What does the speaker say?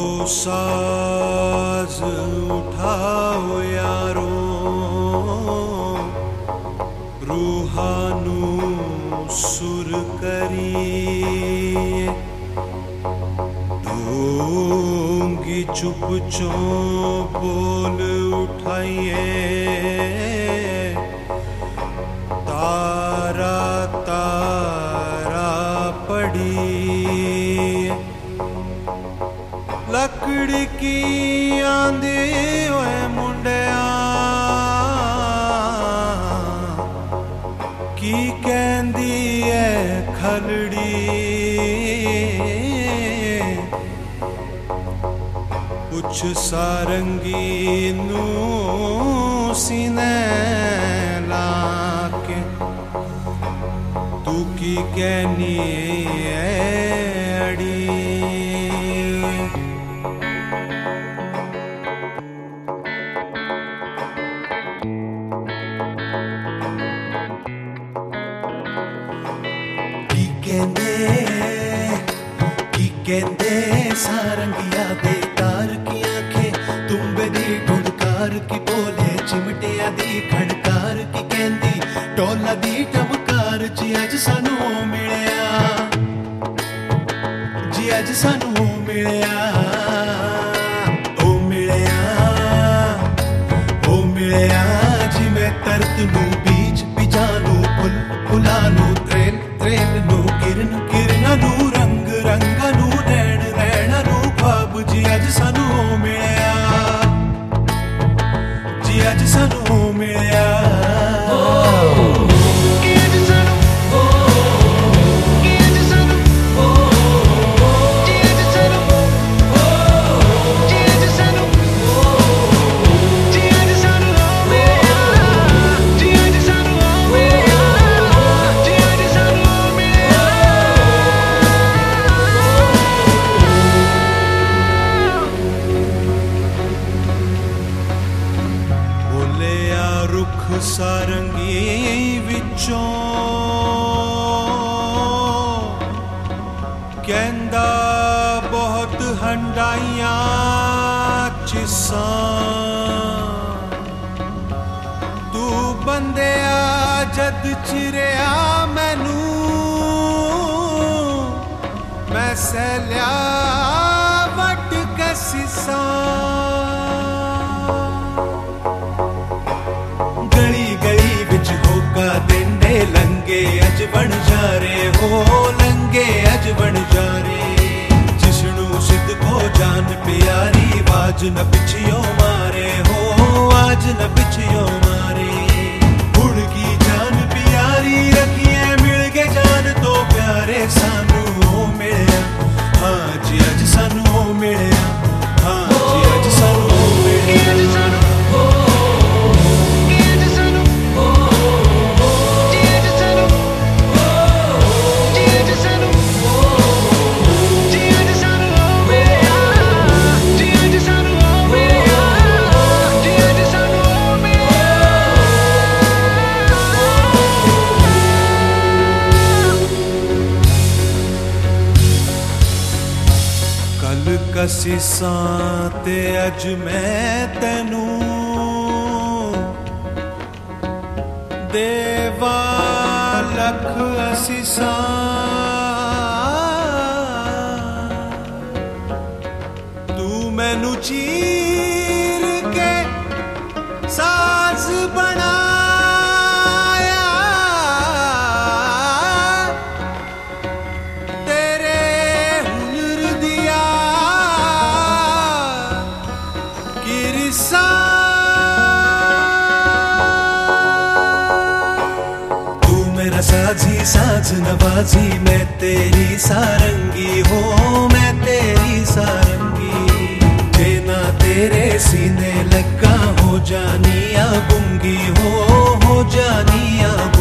साज उठाओ यारो, रूहानू सुर करिए, ढूंगी चुप चो बोल उठाइए, तारा तारा पड़ी, लकड़ी की आंधी ओए मुंडिया, की कहंदी है खलड़ी, पुछ सारंगी नू सीने लाके, तू की कहनी है अड़ी। की कहंदे सारंगिया दे तार की आंखें, तुम्बे दी ढुड़कार की बोले, चिमटिया दी खड़कार की कहंदी, टोला दी टमकार, जी अज सानू मिलिया, जी अज सानू मिलिया, ओ मिलिया, ओ मिलिया, जी मैं तरत नू बीच बिजानू, फुल फुलानू, त्रेल त्रेल नू, किरण किरणा नू, रंग रंगा नू, नैण नैणा नू, ख्वाब, जी अज सानू मिलिया, जी अज सानू मिलिया। रुख सारंगी विचों कहंदा बहुत हंडाइया चिसां, तू बंदिया जद चिरिया मैनू, मैं सैलिया वट के सीसां, गली गली विच होका देंदे लंगे, अज बन जा रे हो लंगे, अज बन जा रे, जिसनू सिद्ध को जान प्यारी, वाज न पिछियो मारे हो, आज न पिछियो मारे, हुड़की जान प्यारी रखिए, मिल गए जान तो प्यारे, सानू मिलिया, हाँ जी अज सानू मिलिया, हाँ जी अज सानू मिलिया। कसीसां ते अज मैं तैनू देवा लख असीसां, तू मैनू चीर के साज बनाया, तेरे हुनर दिया किरसा, तू मेरा साजी साज नवाजी, मैं तेरी सारंगी हो, मैं तेरी सारंगी, जे ना तेरे सीने लगा हो जानिया गूंगी हो जानिया।